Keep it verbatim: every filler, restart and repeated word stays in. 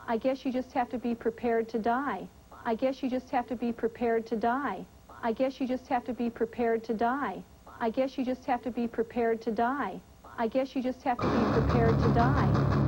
I guess you just have to be prepared to die. I guess you just have to be prepared to die. I guess you just have to be prepared to die. I guess you just have to be prepared to die. I guess you just have to be prepared to die.